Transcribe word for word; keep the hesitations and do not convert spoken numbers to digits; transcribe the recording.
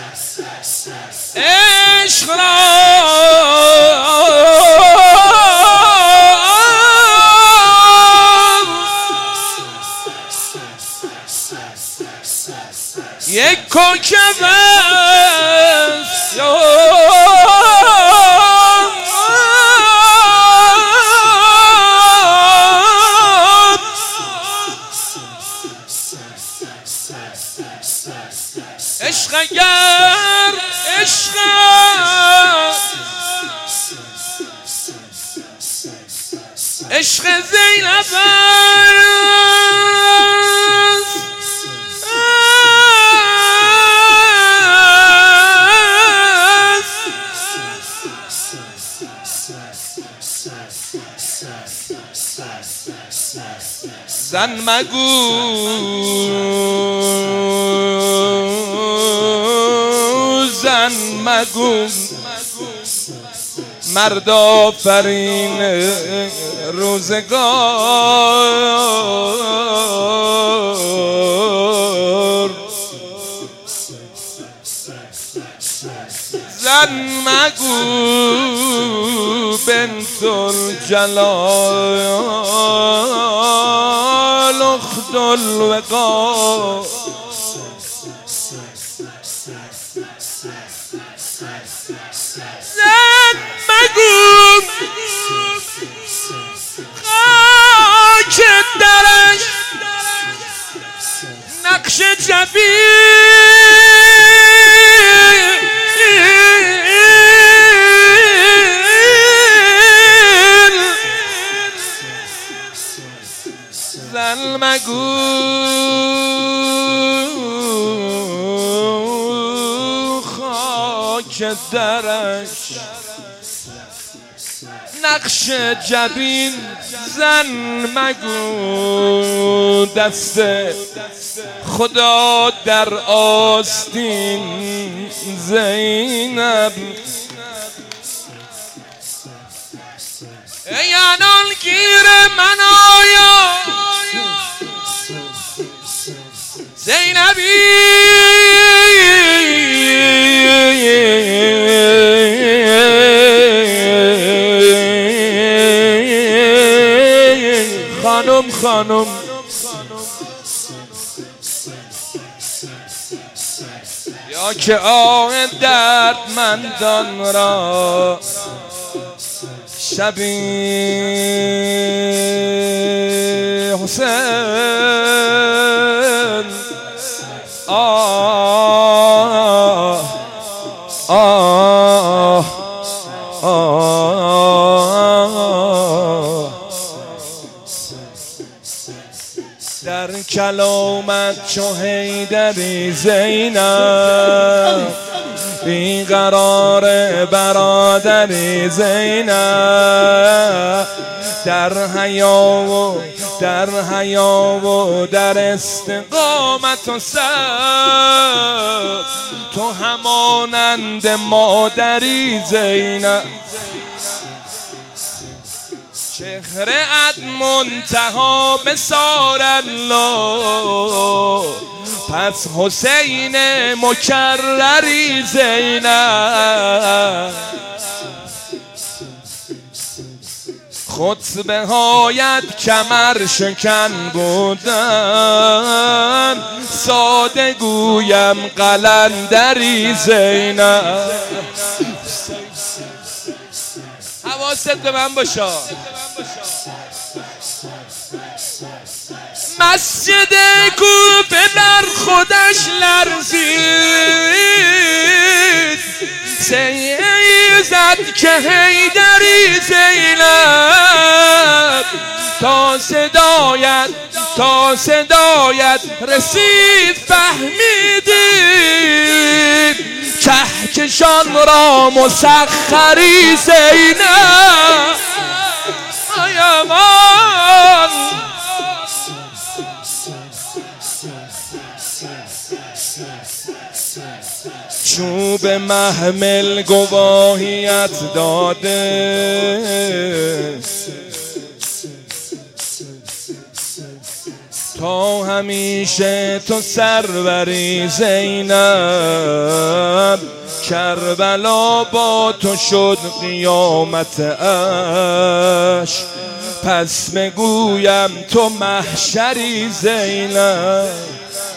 عشق را یک کوکب است عشق اگر عشق عشق زینب زن مگو زن مگو مرد آفرین روزگار زن مگو بنت الجلال اخت الوقار زن مگو خاک درش نقش جبین زن مگو خاک درش نقش جبین زن مگو دست خدا در آستین زینب ای انان گیر من آیا زینبی خانم خانم یا که آه دردمندان را شبی حسین آه آه آه در کلامت چو حیدری زینب بیقرار برادری زینب در حیا و در حیا و در استقامت و صبر تو همانند مادری زینب چهره ات منتها بسار الله پس حسین مکرری زینب خطبه هایت کمر شکن بودن ساده گویم قلندری زینب حواست به من باشه مسجد کوفه بر خودش لرزید سیزد که حیدری زینب تا صدایت تا صدایت رسید فهمیدید کهکشان را مسخری زینب ای امان چوب محمل گواهیت داده تا همیشه تو سروری زینب کربلا با تو شد قیامت اش، پس بگویم تو محشری زینب.